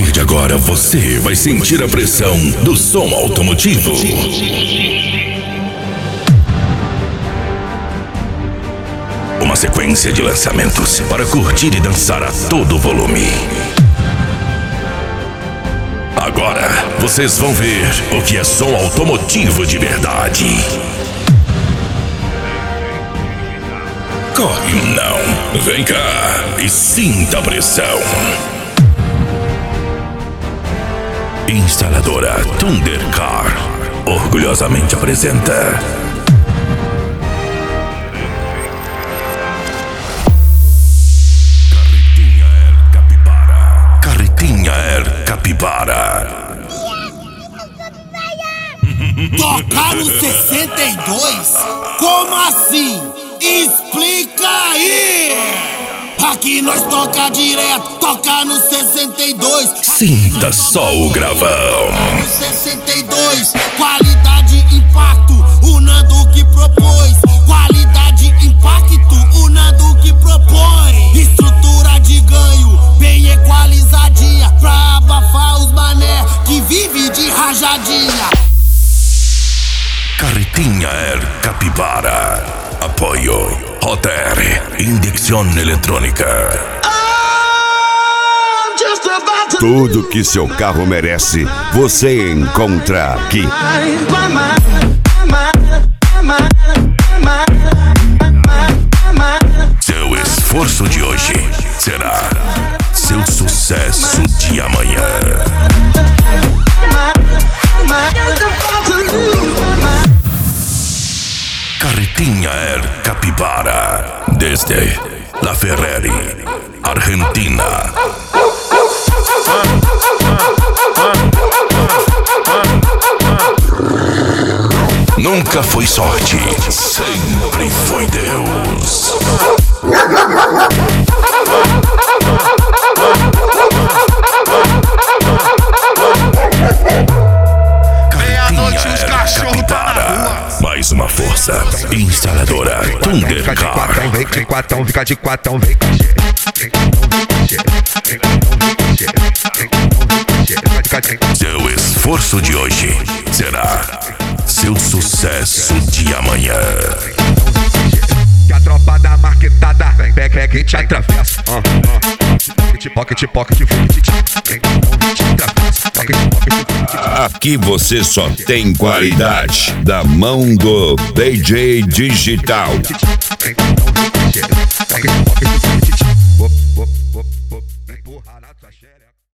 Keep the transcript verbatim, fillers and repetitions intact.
partir de agora, você vai sentir a pressão do som automotivo. Uma sequência de lançamentos para curtir e dançar a todo volume. Agora, vocês vão ver o que é som automotivo de verdade. Corre não, vem cá e sinta a pressão. Instaladora Thundercar orgulhosamente apresenta Carretinha Air Capibara. Carretinha Air Capibara. Tocar no sessenta e dois? Como assim? Explica aí! Aqui nós toca direto, toca no sessenta e dois. Sinta só o gravão. No sessenta e dois, qualidade, impacto, o Nando que propôs. Qualidade, impacto, o Nando que propõe. Estrutura de ganho, bem equalizadinha, pra abafar os mané que vive de rajadinha. Carretinha Air Capibara. Apoio Roter, Indexão Eletrônica. Tudo que seu carro merece, você encontra aqui. Seu esforço de hoje será seu sucesso de amanhã. Carretinha Air Capibara, desde La Ferrari, Argentina. Nunca foi sorte, sempre foi Deus. Meia-noite os cachorros tá na rua. Mais uma força, instaladora Thundercar. Vem de quatão, fica de quatão, vem com Seu esforço de hoje será seu sucesso de amanhã. Que a tropa da marquetada vem, vem, vem que te atravessa. Pocket, pocket, pocket, Aqui você só tem qualidade da mão do D J Digital.